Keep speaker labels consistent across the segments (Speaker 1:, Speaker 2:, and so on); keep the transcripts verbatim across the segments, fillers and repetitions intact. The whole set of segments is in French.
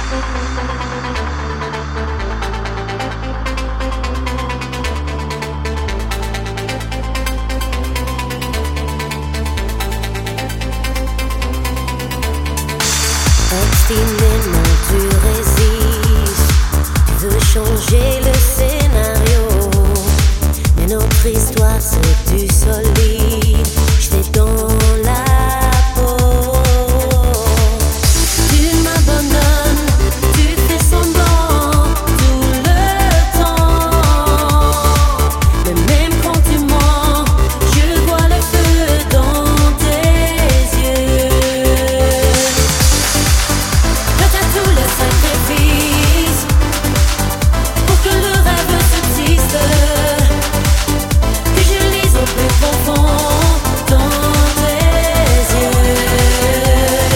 Speaker 1: Obstinément tu résistes, tu veux changer le scénario, mais notre histoire c'est du solide, je l'ai dans la peau. Tu m'abandonnes, tu fais semblant tout le temps, mais même quand tu mens, je vois le feu dans tes yeux. Tous les sacrifices pour que le rêve subsiste, que je lise au plus profond dans tes yeux.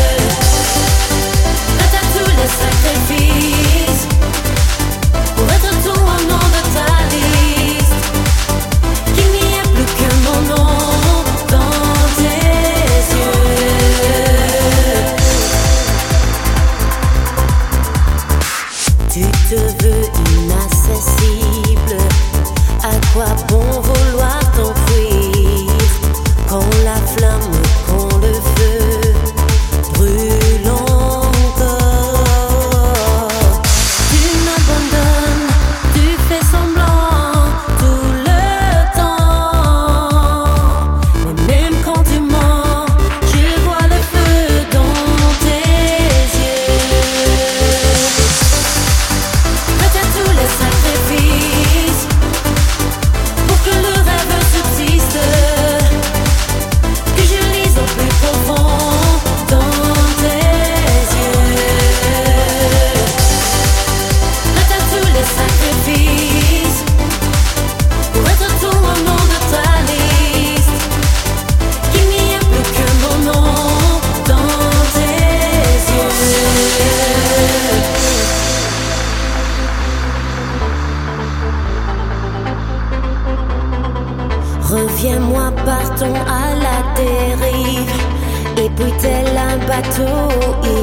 Speaker 1: Prête à tous les sacrifices pour être tout au nom de ta liste, qu'il n'y ait plus que mon nom dans tes yeux. Tu te veux inaccessible, à quoi bon vouloir t'enfuir quand la flamme, quand le feu brûle encore. Tu m'abandonnes, tu fais semblant tout le temps, mais même quand tu mens, je vois le feu dans tes yeux. Prête à tous les sacrifices pour que le rêve subsiste, que je lise au plus profond dans tes yeux. Prête à tous les sacrifices pour être tout au nom de ta liste, qu'il n'y ait plus que mon nom dans tes yeux. Reviens-moi, partons à la dérive, et puis tel un bateau